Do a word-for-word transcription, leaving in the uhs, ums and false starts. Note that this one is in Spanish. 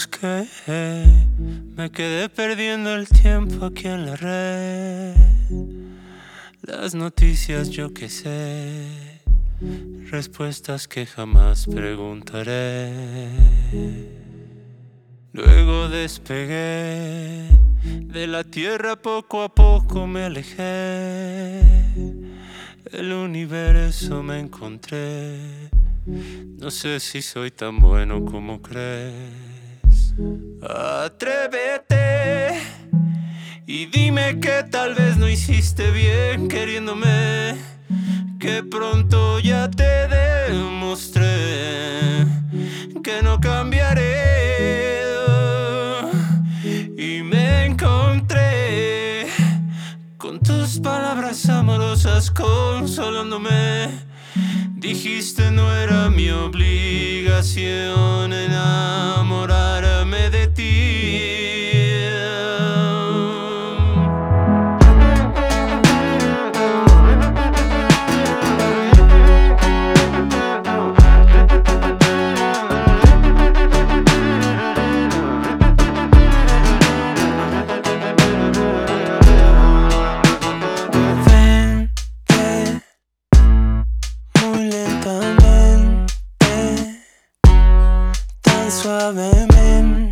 busqué, me quedé perdiendo el tiempo aquí en la red. Las noticias yo que sé, respuestas que jamás preguntaré. Luego despegué de la tierra, poco a poco me alejé. El universo me encontré. No sé si soy tan bueno como crees. Atrévete y dime que tal vez no hiciste bien queriéndome, que pronto ya te demostré que no cambiaré. Y me encontré con tus palabras amorosas consolándome. Dijiste no era mi obligación enamorarme de ti. Suavemente